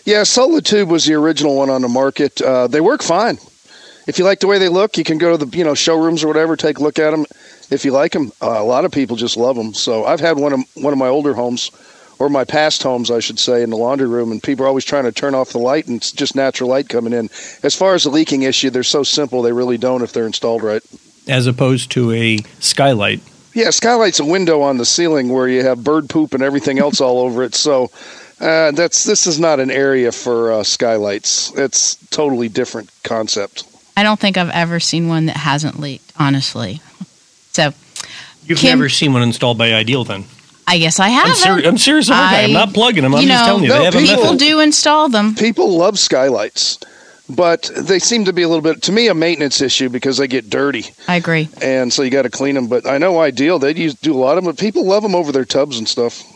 Yeah, Solitube was the original one on the market. They work fine. If you like the way they look, you can go to the showrooms or whatever, take a look at them. If you like them, a lot of people just love them. So I've had one of my older homes, or my past homes, I should say, in the laundry room, and people are always trying to turn off the light, and it's just natural light coming in. As far as the leaking issue, they're so simple, they really don't if they're installed right. As opposed to a skylight. Yeah, skylight's a window on the ceiling where you have bird poop and everything else all over it. So this is not an area for skylights. It's totally different concept. I don't think I've ever seen one that hasn't leaked, honestly. So, You've never seen one installed by Ideal, then? I guess I haven't. I'm serious about that. I'm not plugging them. I'm just telling you. No, they have people do install them. People love skylights, but they seem to be a little bit, to me, a maintenance issue because they get dirty. I agree. And so you got to clean them. But I know Ideal, they do a lot of them, but people love them over their tubs and stuff.